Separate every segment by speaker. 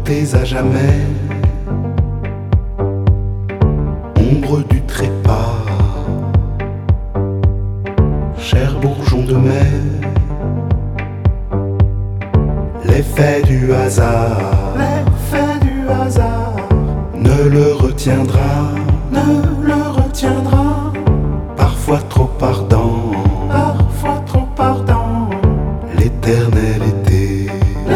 Speaker 1: beautés à jamais, ombre du trépas, cher bourgeon de mai, l'effet du hasard, ne le retiendra, parfois trop ardent, l'éternel été.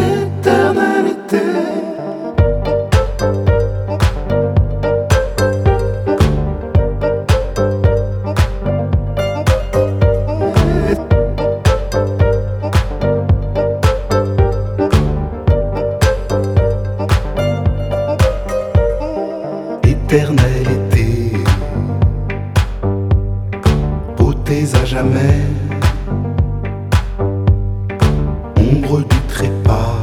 Speaker 1: Éternel été, beautés à jamais, ombre du trépas,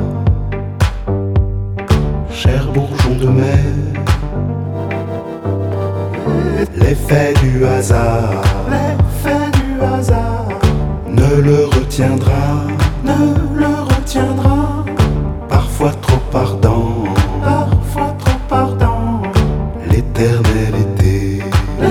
Speaker 1: cher bourgeon de mai, l'effet du hasard, ne le retiendra, parfois trop ardent, l'éternel été.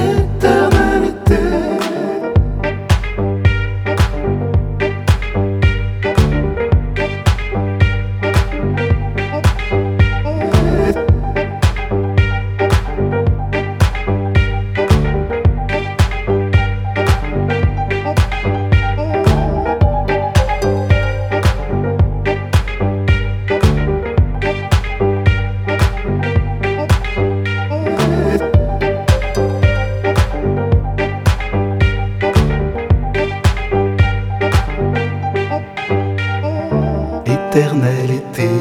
Speaker 1: Éternel été,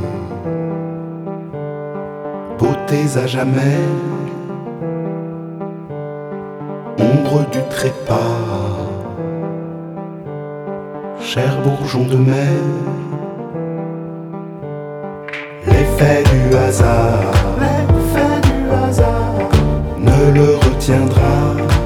Speaker 1: beautés à jamais, ombre du trépas, cher bourgeon de mai, l'effet du hasard, ne le retiendra,